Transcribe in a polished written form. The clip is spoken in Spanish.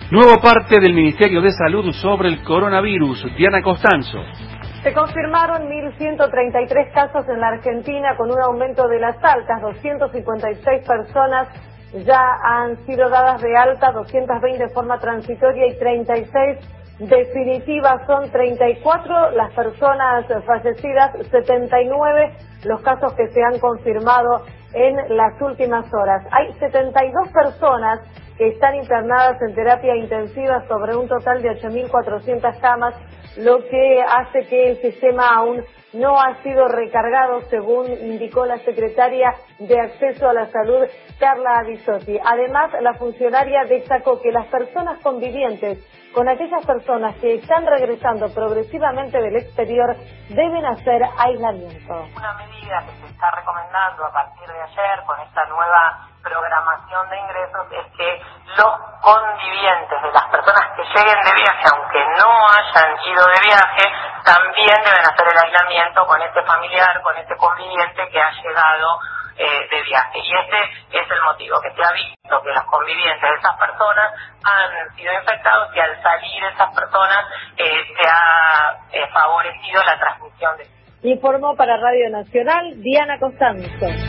Nuevo parte del Ministerio de Salud sobre el coronavirus. Diana Costanzo. Se confirmaron 1.133 casos en la Argentina con un aumento de las altas. 256 personas ya han sido dadas de alta, 220 de forma transitoria y 36 definitivas. Son 34 las personas fallecidas, 79 los casos que se han confirmado en las últimas horas. Hay 72 personas que están internadas en terapia intensiva sobre un total de 8.400 camas, lo que hace que el sistema aún no ha sido recargado, según indicó la secretaria de Acceso a la Salud, Carla Bisotti. Además, la funcionaria destacó que las personas convivientes con aquellas personas que están regresando progresivamente del exterior deben hacer aislamiento. Una medida que se está recomendando a partir de ayer con esta nueva programación de ingresos es que los convivientes de las personas que lleguen de viaje, aunque no hayan ido de viaje, también deben hacer el aislamiento con este familiar, con este conviviente que ha llegado de viaje. Y este es el motivo, que se ha visto que los convivientes de esas personas han sido infectados y al salir esas personas se ha favorecido la transmisión de... Informó para Radio Nacional Diana Costanzo.